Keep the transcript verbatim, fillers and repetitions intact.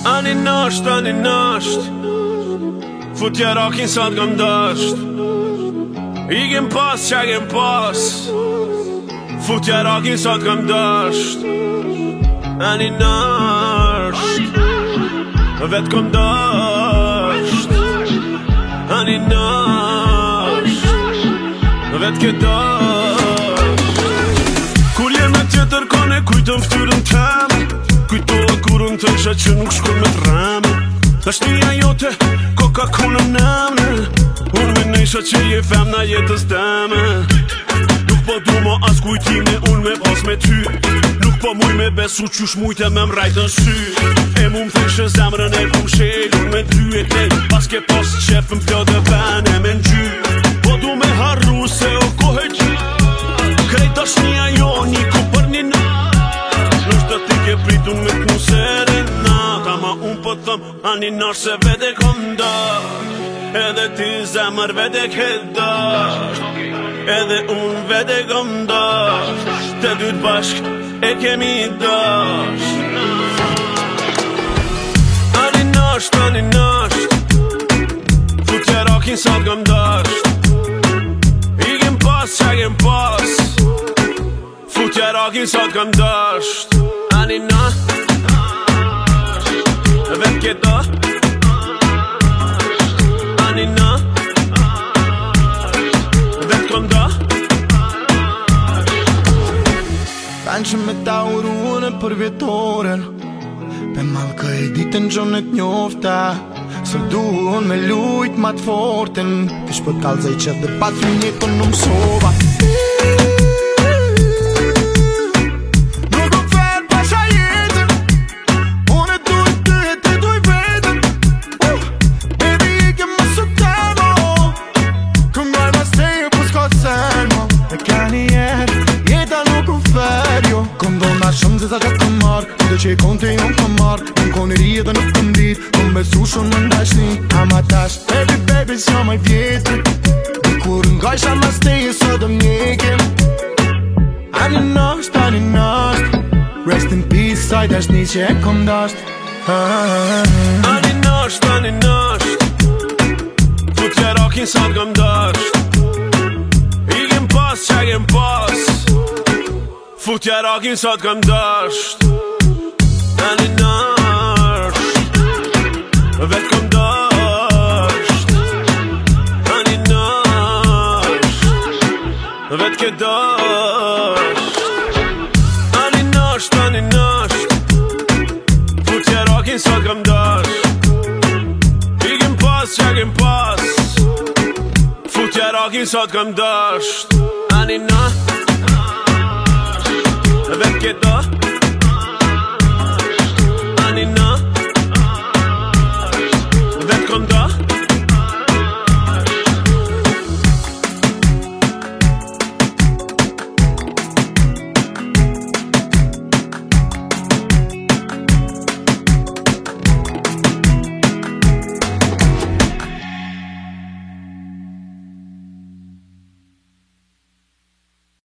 Ani nasht, ani nasht Futja rakin sa t'kam dasht I kem pas, qa kem pas Futja rakin sa t'kam dasht Ani nasht Vet kom dasht Ani nasht Vet ke dasht Kur jem me tjetër kone kujtëm ftyrën tem Kujtohet kurën të isha që nuk shkon me t'rem Dashnia jote, koka konëm nemne Unë me nisha që je femna jetës teme Nuk po du mo as kujtime, unë me pas me ty Nuk po muj me besu qysh mujte me mrajtën sy E mu m'theshe zemrën e kum shel Unë me ty e te, pas ke pas qefën pjote vene me n'gjy Po du me harru se o kohë që Krejt dashnia jo një ku për një në Nështë të ti ke pritun me t'mu serenat Ama unë po thëm, ani nash se vete këndash Edhe ti zemër vete këdash Edhe unë vete këndash Të dyt bashk e kemi dash Ani nasht, ani nasht Futja rakin sa t'kam dasht I kem pas, qa kem pas Futja rakin sa t'kam dasht Ani nasht Vet ke da Ani nasht Vet kom da Tanë që me ta uruën e për vjetoren Pe malë e ditën gjonë e t'njofta Së duon me lujt ma t'forten Ish për kalzaj qef dhe patru njëton në mësova Shumë se sa që të marrë Kudo që i konte jo më marrë Në konëri edhe nuk të mbit Kom besu shumë më ndashni Ama tash, baby, baby, s'jo maj vjetër Kur nga isha ma steje së do mjekim Ani nasht, ani nasht Rest in peace, saj dashni që e kom dasht Ani nasht, ani nasht Futja rakin sa t'kam dasht I kem pas, qa kem pas Futja rakin sa t'kam dasht Ani nasht Vet kom dasht Ani nasht Vet ke dasht Ani nasht, ani nasht Futja rakin sa t'kam dasht I kem pas, qa kem pas Futja rakin sa t'kam dasht Ani nasht Vet ke da